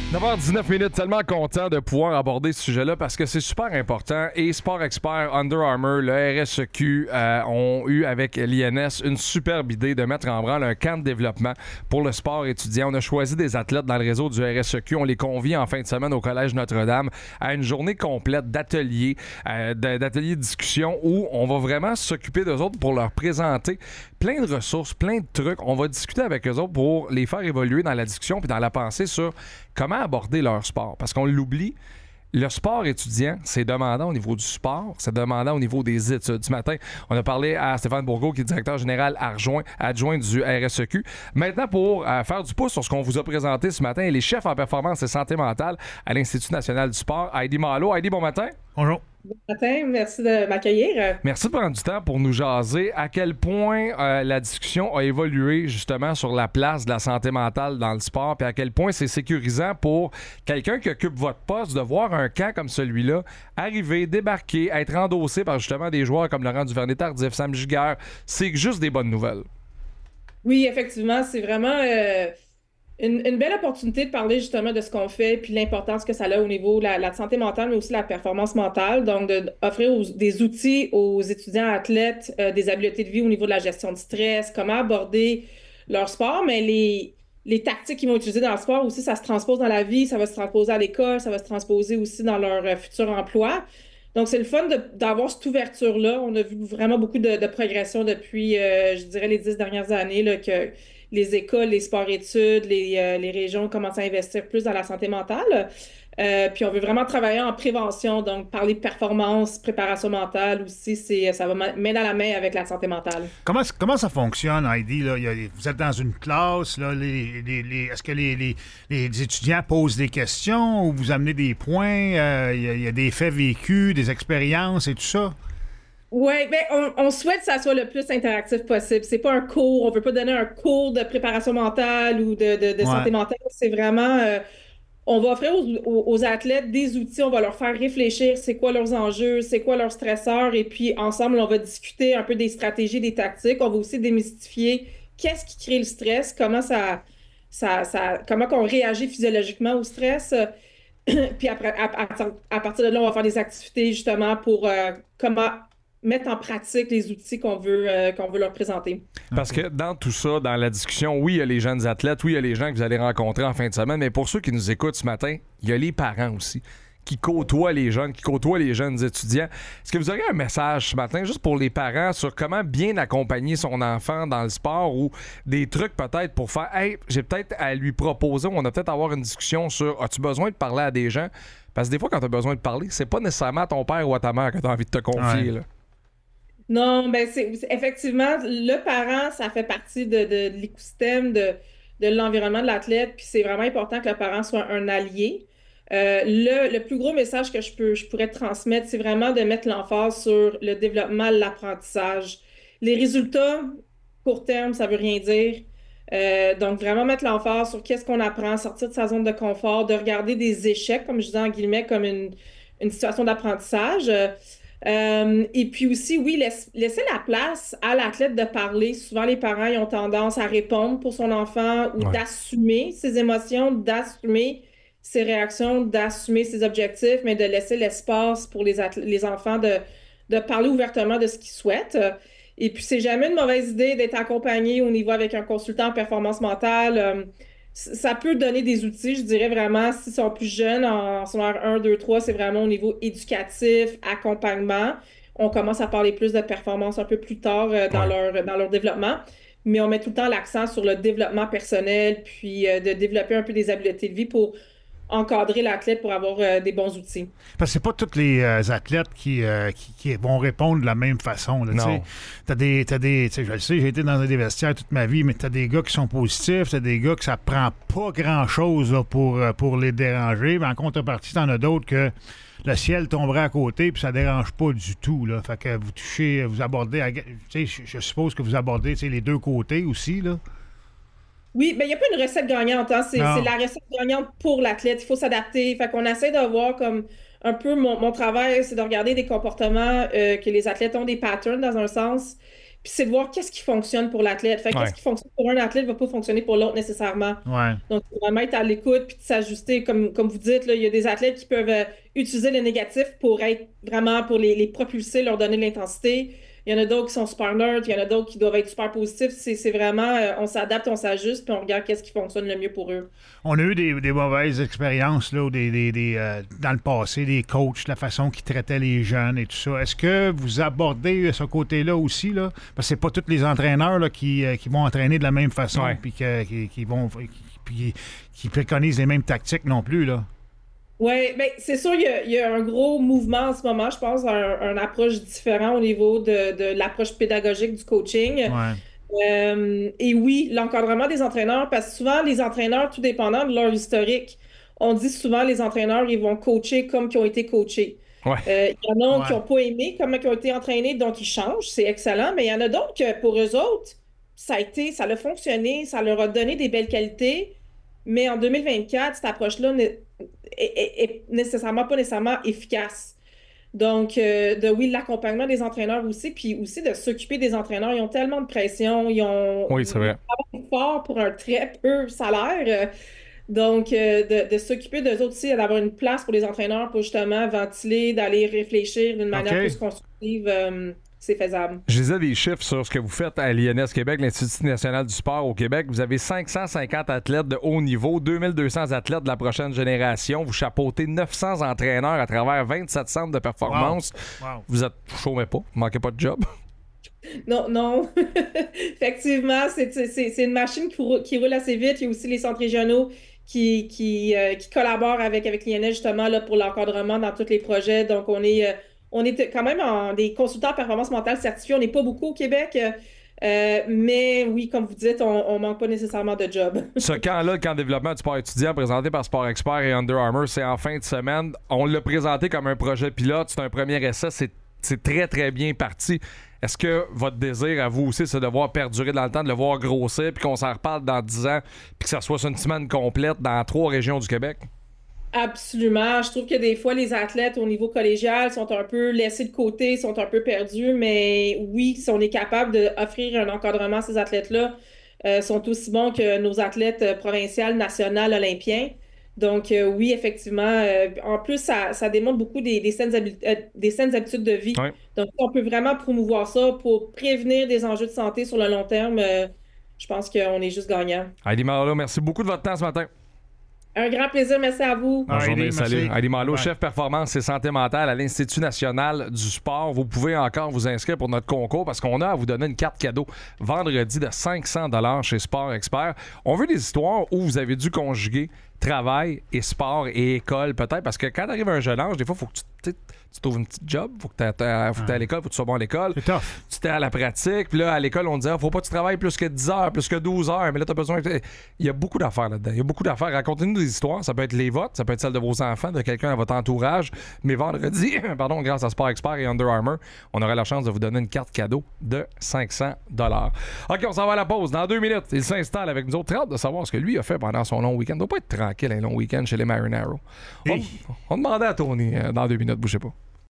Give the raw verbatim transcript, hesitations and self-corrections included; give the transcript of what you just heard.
neuf heures dix-neuf minutes, tellement content de pouvoir aborder ce sujet-là parce que c'est super important. Et Sport Expert, Under Armour, le R S E Q euh, ont eu avec l'I N S une superbe idée de mettre en branle un camp de développement pour le sport étudiant. On a choisi des athlètes dans le réseau du R S E Q. On les convie en fin de semaine au Collège Notre-Dame à une journée complète d'ateliers, euh, d'ateliers de discussion où on va vraiment s'occuper d'eux autres pour leur présenter plein de ressources, plein de trucs. On va discuter avec eux autres pour les faire évoluer dans la discussion puis dans la pensée sur comment aborder leur sport. Parce qu'on l'oublie, le sport étudiant, c'est demandant au niveau du sport, c'est demandant au niveau des études. Ce matin, on a parlé à Stéphane Bourgault, qui est directeur général adjoint, adjoint du R S E Q. Maintenant, pour euh, faire du pouce sur ce qu'on vous a présenté ce matin, les chefs en performance et santé mentale à l'Institut national du sport, Heidi Malo. Heidi, bon matin. Bonjour. Bon matin, merci de m'accueillir. Merci de prendre du temps pour nous jaser. À quel point euh, la discussion a évolué justement sur la place de la santé mentale dans le sport, puis à quel point c'est sécurisant pour quelqu'un qui occupe votre poste de voir un camp comme celui-là arriver, débarquer, être endossé par justement des joueurs comme Laurent Duvernay-Tardif, Sam Giguère. C'est juste des bonnes nouvelles. Oui, effectivement, c'est vraiment euh, une, une belle opportunité de parler justement de ce qu'on fait puis l'importance que ça a au niveau de la, la santé mentale, mais aussi la performance mentale. Donc, d'offrir des outils aux étudiants athlètes, euh, des habiletés de vie au niveau de la gestion de stress, comment aborder leur sport, mais les, les tactiques qu'ils vont utiliser dans le sport aussi, ça se transpose dans la vie, ça va se transposer à l'école, ça va se transposer aussi dans leur euh, futur emploi. Donc, c'est le fun de, d'avoir cette ouverture-là. On a vu vraiment beaucoup de, de progression depuis, euh, je dirais, les dix dernières années, là, que les écoles, les sports-études, les, euh, les régions commencent à investir plus dans la santé mentale. Euh, puis, on veut vraiment travailler en prévention. Donc, parler de performance, préparation mentale aussi, c'est, ça va main dans la main avec la santé mentale. Comment, comment ça fonctionne, Heidi? Là? Il y a, vous êtes dans une classe. Là, les, les, les, est-ce que les, les, les étudiants posent des questions ou vous amenez des points? Euh, il, y a, il y a des faits vécus, des expériences et tout ça? Oui, ben on, on souhaite que ça soit le plus interactif possible. C'est pas un cours, on veut pas donner un cours de préparation mentale ou de, de, de Ouais. santé mentale. C'est vraiment, euh, on va offrir aux, aux, aux athlètes des outils, on va leur faire réfléchir c'est quoi leurs enjeux, c'est quoi leurs stresseurs, et puis ensemble, on va discuter un peu des stratégies, des tactiques. On va aussi démystifier qu'est-ce qui crée le stress, comment ça, ça, ça comment qu'on réagit physiologiquement au stress. Puis après, à, à, à partir de là, on va faire des activités justement pour euh, comment mettre en pratique les outils qu'on veut, euh, qu'on veut leur présenter. Parce que dans tout ça, dans la discussion, oui, il y a les jeunes athlètes, oui, il y a les gens que vous allez rencontrer en fin de semaine, mais pour ceux qui nous écoutent ce matin, il y a les parents aussi qui côtoient les jeunes, qui côtoient les jeunes étudiants. Est-ce que vous auriez un message ce matin juste pour les parents sur comment bien accompagner son enfant dans le sport ou des trucs peut-être pour faire « Hey, j'ai peut-être à lui proposer, on a peut-être à avoir une discussion sur « As-tu besoin de parler à des gens? » Parce que des fois, quand tu as besoin de parler, c'est pas nécessairement à ton père ou à ta mère que tu as envie de te confier. Ouais. Là. Non, ben c'est c'est- effectivement, le parent, ça fait partie de, de, de l'écosystème, de, de l'environnement de l'athlète, puis c'est vraiment important que le parent soit un allié. Euh, le, le plus gros message que je peux, je pourrais transmettre, c'est vraiment de mettre l'emphase sur le développement, l'apprentissage. Les résultats, court terme, ça veut rien dire. Euh, donc, vraiment mettre l'emphase sur qu'est-ce qu'on apprend, sortir de sa zone de confort, de regarder des échecs, comme je dis en guillemets, comme une, une situation d'apprentissage. Euh, euh, et puis aussi, oui, laisse- laisser la place à l'athlète de parler. Souvent, les parents ils ont tendance à répondre pour son enfant ou Ouais. d'assumer ses émotions, d'assumer ses réactions, d'assumer ses objectifs, mais de laisser l'espace pour les, athl- les enfants de, de parler ouvertement de ce qu'ils souhaitent. Et puis, c'est jamais une mauvaise idée d'être accompagné au niveau avec un consultant en performance mentale. Euh, c- ça peut donner des outils, je dirais vraiment, s'ils sont plus jeunes, en secondaire un, deux, trois, c'est vraiment au niveau éducatif, accompagnement. On commence à parler plus de performance un peu plus tard euh, dans Ouais. leur, dans leur développement. Mais on met tout le temps l'accent sur le développement personnel, puis euh, de développer un peu des habiletés de vie pour encadrer l'athlète pour avoir euh, des bons outils. Parce que c'est pas tous les euh, athlètes qui, euh, qui, qui vont répondre de la même façon. Là, Non. t'as des, t'as des, je le sais, j'ai été dans des vestiaires toute ma vie, mais t'as des gars qui sont positifs, t'as des gars que ça prend pas grand-chose là, pour, euh, pour les déranger, mais en contrepartie, t'en as d'autres que le ciel tomberait à côté puis ça dérange pas du tout. Là. Fait que vous touchez, vous abordez, à- tu sais, je, je suppose que vous abordez tu sais, les deux côtés aussi. Là. Oui, mais il n'y a pas une recette gagnante, hein. C'est, Non. c'est la recette gagnante pour l'athlète. Il faut s'adapter. Fait qu'on essaie de voir comme un peu mon, mon travail, c'est de regarder des comportements euh, que les athlètes ont des patterns dans un sens. Puis c'est de voir qu'est-ce qui fonctionne pour l'athlète. Fait que Ouais. qu'est-ce qui fonctionne pour un athlète ne va pas fonctionner pour l'autre nécessairement. Ouais. Donc, vraiment être à l'écoute puis de s'ajuster. Comme, comme vous dites, là, il y a des athlètes qui peuvent euh, utiliser le négatif pour être vraiment, pour les, les propulser, leur donner de l'intensité. Il y en a d'autres qui sont super neutres, il y en a d'autres qui doivent être super positifs. C'est, c'est vraiment, euh, on s'adapte, on s'ajuste, puis on regarde qu'est-ce qui fonctionne le mieux pour eux. On a eu des, des mauvaises expériences là, ou des, des, des, euh, dans le passé, des coachs, la façon qu'ils traitaient les jeunes et tout ça. Est-ce que vous abordez ce côté-là aussi? Là? Parce que c'est pas tous les entraîneurs là, qui, euh, qui vont entraîner de la même façon Ouais. puis que- qui, qui vont qui, qui préconisent les mêmes tactiques non plus. Là. Oui, bien, c'est sûr, il y, a, il y a un gros mouvement en ce moment, je pense, un, un approche différent au niveau de, de l'approche pédagogique du coaching. Ouais. Euh, et oui, l'encadrement des entraîneurs, parce que souvent, les entraîneurs, tout dépendant de leur historique, on dit souvent les entraîneurs, ils vont coacher comme ils ont été coachés. Ouais. Euh, il y en a Ouais. qui n'ont pas aimé comment ils ont été entraînés, donc ils changent, c'est excellent, mais il y en a d'autres que pour eux autres, ça a été, ça a fonctionné, ça leur a donné des belles qualités, mais en deux mille vingt-quatre, cette approche-là n'est est, est- est nécessairement pas nécessairement efficace. Donc, euh, de oui, l'accompagnement des entraîneurs aussi, puis aussi de s'occuper des entraîneurs. Ils ont tellement de pression, ils ont Oui, c'est vrai. ils travaillent fort pour un très peu salaire. Euh, Donc, euh, de, de s'occuper d'eux autres aussi, d'avoir une place pour les entraîneurs pour justement ventiler, d'aller réfléchir d'une manière OK. plus constructive, euh, c'est faisable. Je lisais des chiffres sur ce que vous faites à l'I N S Québec, l'Institut national du sport au Québec. Vous avez cinq cent cinquante athlètes de haut niveau, deux mille deux cents athlètes de la prochaine génération. Vous chapeautez neuf cents entraîneurs à travers vingt-sept centres de performance. Wow. Vous êtes chômez pas, vous manquez pas de job. Non, non. Effectivement, c'est, c'est, c'est une machine qui roule, qui roule assez vite. Il y a aussi les centres régionaux qui, qui, euh, qui collaborent avec, avec l'I N S justement là, pour l'encadrement dans tous les projets. Donc, on est, euh, on est quand même en, des consultants en performance mentale certifiés. On n'est pas beaucoup au Québec, euh, euh, mais oui, comme vous dites, on ne manque pas nécessairement de job. Ce camp-là, le camp de développement du sport étudiant présenté par Sport Expert et Under Armour, c'est en fin de semaine. On l'a présenté comme un projet pilote. C'est un premier essai. C'est, c'est très, très bien parti. Est-ce que votre désir à vous aussi, c'est de voir perdurer dans le temps, de le voir grossir, puis qu'on s'en reparle dans dix ans, puis que ça soit sur une semaine complète dans trois régions du Québec? Absolument. Je trouve que des fois, les athlètes au niveau collégial sont un peu laissés de côté, sont un peu perdus, mais oui, si on est capable d'offrir un encadrement à ces athlètes-là, euh, sont aussi bons que nos athlètes euh, provinciaux, nationaux, olympiens. Donc, euh, oui, effectivement. Euh, en plus, ça, ça démontre beaucoup des, des, saines habi- euh, des saines habitudes de vie. Ouais. Donc, on peut vraiment promouvoir ça pour prévenir des enjeux de santé sur le long terme. Euh, je pense qu'on est juste gagnant. Heidi Malo, merci beaucoup de votre temps ce matin. Un grand plaisir. Merci à vous. Bonne Ah, journée, Heidi, salut. merci. Heidi Malo, Bye. chef performance et santé mentale à l'Institut national du sport. Vous pouvez encore vous inscrire pour notre concours parce qu'on a à vous donner une carte cadeau vendredi de cinq cents dollars chez Sport Expert. On veut des histoires où vous avez dû conjuguer travail et sport et école peut-être parce que quand arrive un jeune âge, des fois, il faut que tu tu sais, tu trouves une petite job, il faut que tu ailles à l'école, il faut que tu sois bon à l'école. C'est tough. Tu t'es à la pratique, puis là, à l'école, on disait, faut pas que tu travailles plus que dix heures, plus que douze heures, mais là, tu as besoin. Il y a beaucoup d'affaires là-dedans. Il y a beaucoup d'affaires. Racontez-nous des histoires. Ça peut être les vôtres, ça peut être celle de vos enfants, de quelqu'un à votre entourage. Mais vendredi, pardon, grâce à Sport Expert et Under Armour, on aura la chance de vous donner une carte cadeau de cinq cents dollars. OK, on s'en va à la pause. Dans deux minutes, il s'installe avec nous autres. Très hâte de savoir ce que lui a fait pendant son long week-end. Il doit pas être tranquille, un long week-end chez les Marinaro. On, Hey. on demandait à Tony euh, dans deux minutes, bougez pas.